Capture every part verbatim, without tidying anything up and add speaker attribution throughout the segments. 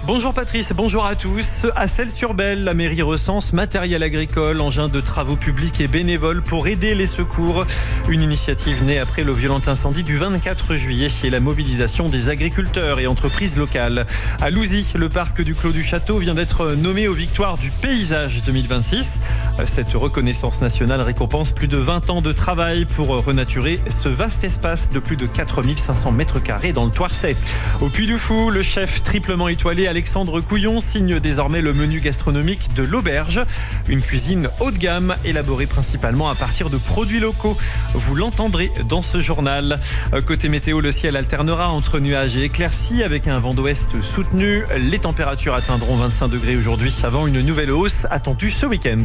Speaker 1: Bonjour Patrice, bonjour à tous. À Celles-sur-Belle, la mairie recense matériel agricole, engins de travaux publics et bénévoles pour aider les secours. Une initiative née après le violent incendie du vingt-quatre juillet et la mobilisation des agriculteurs et entreprises locales. À Louzy, le parc du Clos du Château vient d'être nommé aux victoires du paysage deux mille vingt-six. Cette reconnaissance nationale récompense plus de vingt ans de travail pour renaturer ce vaste espace de plus de quatre mille cinq cents mètres carrés dans le Toircet. Au Puy du Fou, le chef triplement étoilé Alexandre Couillon signe désormais le menu gastronomique de l'Auberge. Une cuisine haut de gamme élaborée principalement à partir de produits locaux. Vous l'entendrez dans ce journal. Côté météo, le ciel alternera entre nuages et éclaircies avec un vent d'ouest soutenu. Les températures atteindront vingt-cinq degrés aujourd'hui avant une nouvelle hausse attendue ce week-end.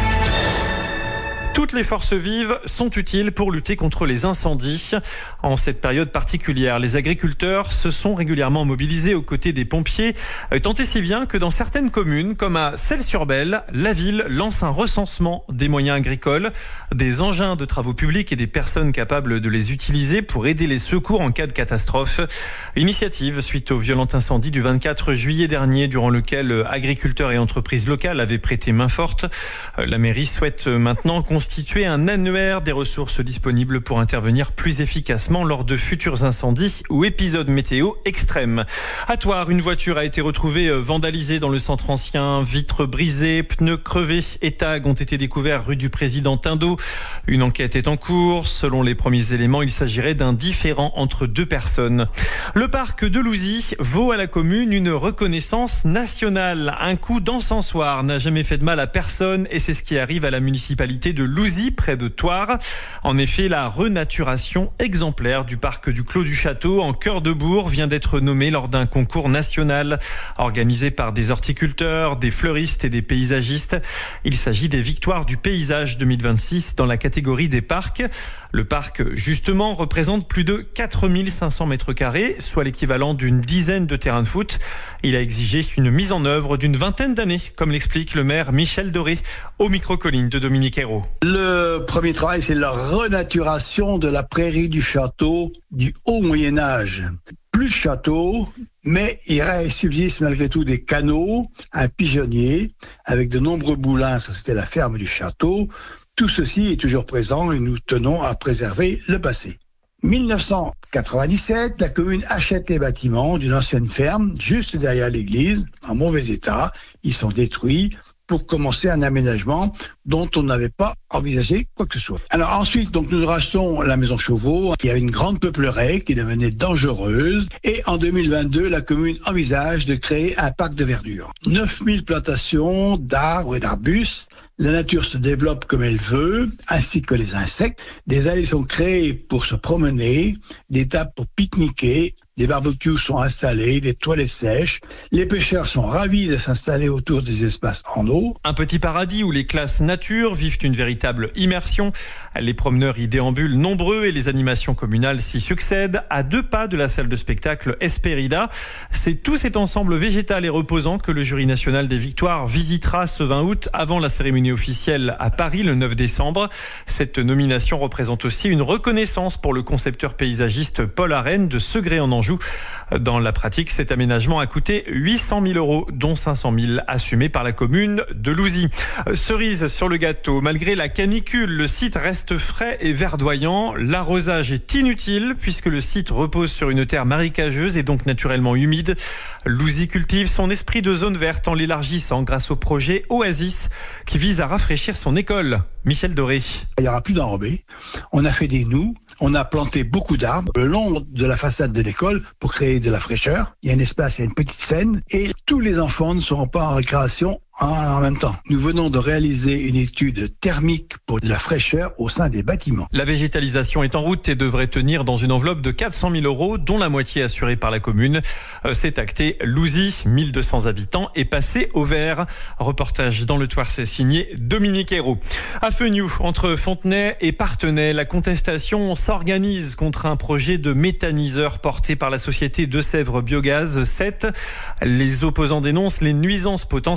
Speaker 1: Toutes les forces vives sont utiles pour lutter contre les incendies. En cette période particulière, les agriculteurs se sont régulièrement mobilisés aux côtés des pompiers, tant et si bien que dans certaines communes, comme à Celles-sur-Belle, la ville lance un recensement des moyens agricoles, des engins de travaux publics et des personnes capables de les utiliser pour aider les secours en cas de catastrophe. Initiative suite au violent incendie du vingt-quatre juillet dernier, durant lequel agriculteurs et entreprises locales avaient prêté main forte. La mairie souhaite maintenant constituer un annuaire des ressources disponibles pour intervenir plus efficacement lors de futurs incendies ou épisodes météo extrêmes. À Thouars, une voiture a été retrouvée vandalisée dans le centre ancien. Vitres brisées, pneus crevés et tags ont été découverts rue du Président Tindeau. Une enquête est en cours. Selon les premiers éléments, il s'agirait d'un différend entre deux personnes. Le parc de Louzy vaut à la commune une reconnaissance nationale. Un coup d'encensoir n'a jamais fait de mal à personne et c'est ce qui arrive à la municipalité de Louzy, près de Thouars. En effet, la renaturation exemplaire du parc du Clos du Château, en cœur de bourg, vient d'être nommée lors d'un concours national organisé par des horticulteurs, des fleuristes et des paysagistes. Il s'agit des victoires du paysage deux mille vingt-six dans la catégorie des parcs. Le parc, justement, représente plus de quatre mille cinq cents mètres carrés, soit l'équivalent d'une dizaine de terrains de foot. Il a exigé une mise en œuvre d'une vingtaine d'années, comme l'explique le maire Michel Doré au micro-colline de Dominique Hérault.
Speaker 2: Le premier travail, c'est la renaturation de la prairie du château du haut Moyen-Âge. Plus de château, mais il reste, subsiste malgré tout des canaux, un pigeonnier, avec de nombreux moulins, ça c'était la ferme du château. Tout ceci est toujours présent et nous tenons à préserver le passé. dix-neuf cent quatre-vingt-dix-sept, la commune achète les bâtiments d'une ancienne ferme, juste derrière l'église, en mauvais état. Ils sont détruits pour commencer un aménagement dont on n'avait pas envisagé quoi que ce soit. Alors ensuite, donc nous rachetons la maison Chauveau. Il y avait une grande peupleraie qui devenait dangereuse. Et en deux mille vingt-deux, la commune envisage de créer un parc de verdure. neuf mille plantations d'arbres et d'arbustes. La nature se développe comme elle veut, ainsi que les insectes. Des allées sont créées pour se promener, des tables pour pique-niquer, des barbecues sont installés, des toilettes sèches. Les pêcheurs sont ravis de s'installer autour des espaces en eau.
Speaker 1: Un petit paradis où les classes nature vivent une véritable immersion. Les promeneurs y déambulent nombreux et les animations communales s'y succèdent. À deux pas de la salle de spectacle Esperida, c'est tout cet ensemble végétal et reposant que le jury national des victoires visitera ce vingt août avant la cérémonie officielle à Paris le neuf décembre. Cette nomination représente aussi une reconnaissance pour le concepteur paysagiste Paul Arène de Segré en Anjou. Dans la pratique, cet aménagement a coûté huit cent mille euros, dont cinq cent mille assumés par la commune de Louzy. Cerise sur le gâteau, malgré la canicule, le site reste frais et verdoyant. L'arrosage est inutile puisque le site repose sur une terre marécageuse et donc naturellement humide. Louzy cultive son esprit de zone verte en l'élargissant grâce au projet Oasis qui vise à rafraîchir son école. Michel Doré.
Speaker 2: Il n'y aura plus d'enrobés. On a fait des nous, on a planté beaucoup d'arbres le long de la façade de l'école pour créer de la fraîcheur. Il y a un espace, il y a une petite scène et tous les enfants ne seront pas en récréation en même temps. Nous venons de réaliser une étude thermique pour de la fraîcheur au sein des bâtiments.
Speaker 1: La végétalisation est en route et devrait tenir dans une enveloppe de quatre cent mille euros, dont la moitié assurée par la commune. C'est acté. Louzy, mille deux cents habitants, est passé au vert. Reportage dans le Toircet signé Dominique Hérault. À Feniou, entre Fontenay et Parthenay, la contestation s'organise contre un projet de méthaniseur porté par la société Deux-Sèvres Biogaz sept. Les opposants dénoncent les nuisances potentielles,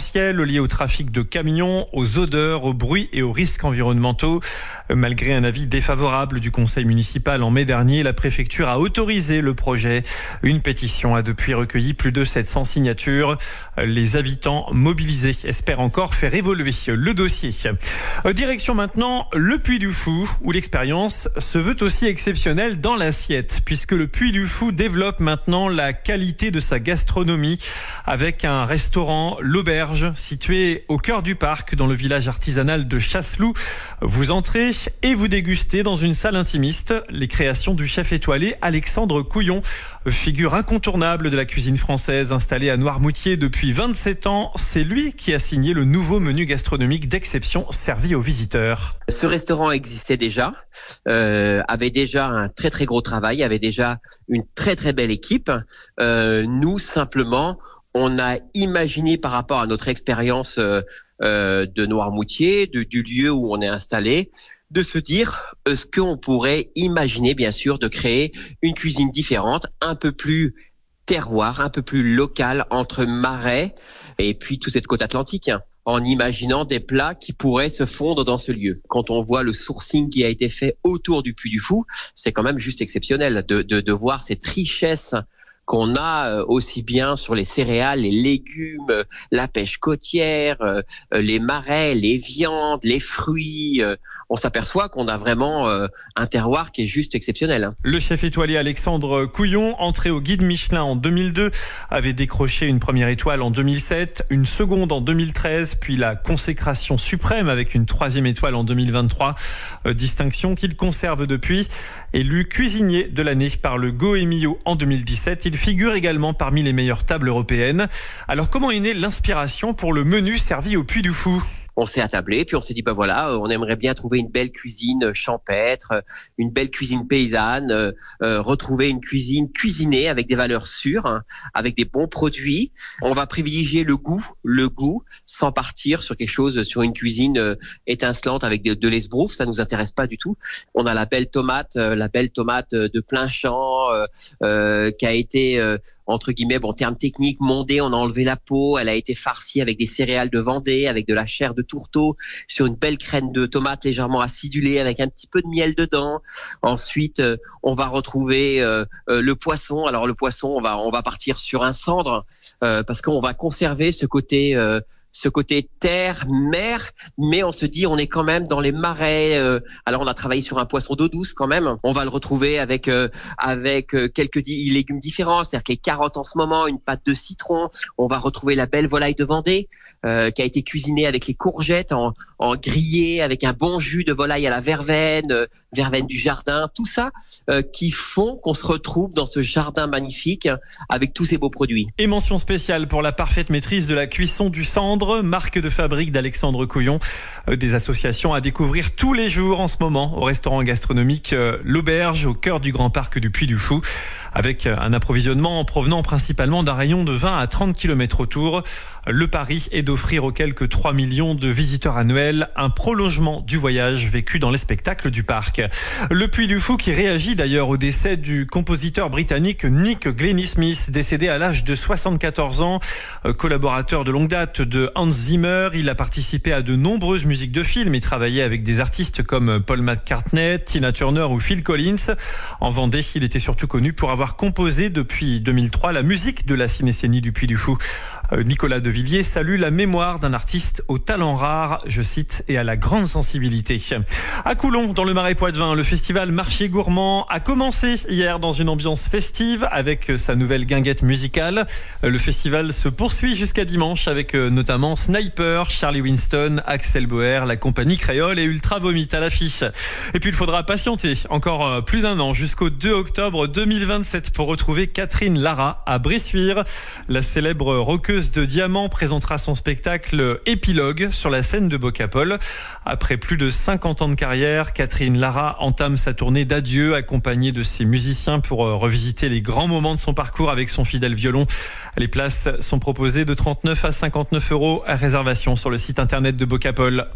Speaker 1: liées au trafic de camions, aux odeurs, au bruit et aux risques environnementaux. Malgré un avis défavorable du conseil municipal en mai dernier, la préfecture a autorisé le projet. Une pétition a depuis recueilli plus de sept cents signatures. Les habitants mobilisés espèrent encore faire évoluer le dossier. Direction maintenant le Puy du Fou, où l'expérience se veut aussi exceptionnelle dans l'assiette, puisque le Puy du Fou développe maintenant la qualité de sa gastronomie avec un restaurant, l'Auberge, situé au cœur du parc, dans le village artisanal de Chasseloup. Vous entrez et vous dégustez dans une salle intimiste les créations du chef étoilé Alexandre Couillon, figure incontournable de la cuisine française, installé à Noirmoutier depuis vingt-sept ans. C'est lui qui a signé le nouveau menu gastronomique d'exception servi aux visiteurs.
Speaker 3: Ce restaurant existait déjà, euh, avait déjà un très très gros travail, avait déjà une très très belle équipe. Euh, nous simplement, on a imaginé par rapport à notre expérience euh, euh, de Noirmoutier, de, du lieu où on est installé, de se dire euh, ce qu'on pourrait imaginer bien sûr de créer une cuisine différente, un peu plus terroir, un peu plus locale entre Marais et puis toute cette côte atlantique, hein, en imaginant des plats qui pourraient se fondre dans ce lieu. Quand on voit le sourcing qui a été fait autour du Puy du Fou, c'est quand même juste exceptionnel de, de, de voir cette richesse qu'on a aussi bien sur les céréales, les légumes, la pêche côtière, les marais, les viandes, les fruits. On s'aperçoit qu'on a vraiment un terroir qui est juste exceptionnel.
Speaker 1: Le chef étoilé Alexandre Couillon, entré au guide Michelin en deux mille deux, avait décroché une première étoile en deux mille sept, une seconde en deux mille treize, puis la consécration suprême avec une troisième étoile en deux mille vingt-trois. Distinction qu'il conserve depuis. Élu cuisinier de l'année par le Goemio en deux mille dix-sept, il figure également parmi les meilleures tables européennes. Alors comment est née l'inspiration pour le menu servi au Puy du Fou ?
Speaker 3: On s'est attablé, puis on s'est dit, bah voilà, on aimerait bien trouver une belle cuisine champêtre, une belle cuisine paysanne, euh, retrouver une cuisine cuisinée avec des valeurs sûres, hein, avec des bons produits. On va privilégier le goût, le goût, sans partir sur quelque chose, sur une cuisine euh, étincelante avec de, de l'esbrouf, ça nous intéresse pas du tout. On a la belle tomate, euh, la belle tomate de plein champ, euh, euh, qui a été, euh, entre guillemets, bon, terme technique, mondée, on a enlevé la peau, elle a été farcie avec des céréales de Vendée, avec de la chair de tourteau, sur une belle crème de tomate légèrement acidulée avec un petit peu de miel dedans. Ensuite, euh, on va retrouver euh, euh, le poisson. Alors le poisson, on va on va partir sur un cendre euh, parce qu'on va conserver ce côté euh, ce côté terre, mer, mais on se dit on est quand même dans les marais. Euh, alors on a travaillé sur un poisson d'eau douce quand même. On va le retrouver avec euh, avec euh, quelques di- légumes différents, c'est-à-dire que les carottes en ce moment, une pâte de citron. On va retrouver la belle volaille de Vendée euh, qui a été cuisinée avec les courgettes en, en grillé avec un bon jus de volaille à la verveine, euh, verveine du jardin, tout ça euh, qui font qu'on se retrouve dans ce jardin magnifique avec tous ces beaux produits.
Speaker 1: Et mention spéciale pour la parfaite maîtrise de la cuisson du cendre, marque de fabrique d'Alexandre Couillon. Des associations à découvrir tous les jours en ce moment au restaurant gastronomique L'Auberge, au cœur du grand parc du Puy du Fou, avec un approvisionnement provenant principalement d'un rayon de vingt à trente kilomètres autour. Le pari est d'offrir aux quelques trois millions de visiteurs annuels un prolongement du voyage vécu dans les spectacles du parc. Le Puy du Fou qui réagit d'ailleurs au décès du compositeur britannique Nick Glennie-Smith, décédé à l'âge de soixante-quatorze ans, collaborateur de longue date de Hans Zimmer. Il a participé à de nombreuses musiques de films et travaillé avec des artistes comme Paul McCartney, Tina Turner ou Phil Collins. En Vendée, il était surtout connu pour avoir composé depuis deux mille trois la musique de la cinécénie du Puy du Fou. Nicolas Devilliers salue la mémoire d'un artiste au talent rare, je cite, et à la grande sensibilité. À Coulon, dans le Marais Poitevin, le festival Marché Gourmand a commencé hier dans une ambiance festive avec sa nouvelle guinguette musicale. Le festival se poursuit jusqu'à dimanche avec notamment Sniper, Charlie Winston, Axel Boer, la compagnie créole et Ultra Vomit à l'affiche. Et puis il faudra patienter encore plus d'un an jusqu'au deux octobre deux mille vingt-sept pour retrouver Catherine Lara à Bressuire. La célèbre rockeuse de Diamant présentera son spectacle Épilogue sur la scène de Bocapol. Après plus de cinquante ans de carrière, Catherine Lara entame sa tournée d'adieu accompagnée de ses musiciens pour revisiter les grands moments de son parcours avec son fidèle violon. Les places sont proposées de trente-neuf à cinquante-neuf euros à réservation sur le site internet de Bocapol.